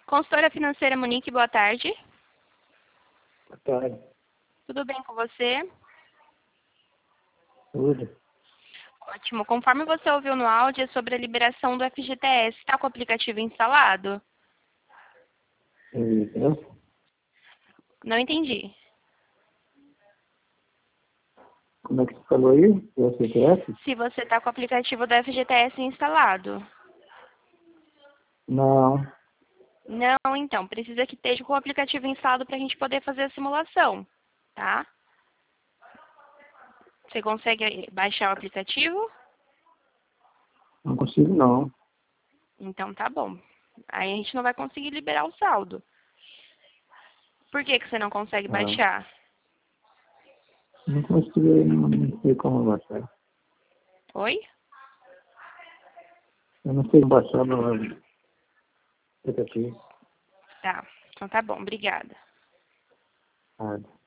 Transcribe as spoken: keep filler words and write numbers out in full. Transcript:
Consultora financeira Monique, boa tarde. Boa tarde. Tudo bem com você? Tudo. Ótimo. Conforme você ouviu no áudio, é sobre a liberação do F G T S. Está com o aplicativo instalado? Entendeu? Não entendi. Como é que você falou aí? O F G T S? Se você está com o aplicativo do F G T S instalado. Não. Não, então. Precisa que esteja com o aplicativo instalado para a gente poder fazer a simulação, tá? Você consegue baixar o aplicativo? Não consigo, não. Então tá bom. Aí a gente não vai conseguir liberar o saldo. Por que que você não consegue Ah, baixar? não consigo, não, não sei como baixar. Oi? Eu não sei baixar no aplicativo. Tá. Então tá bom. Obrigada. Ah,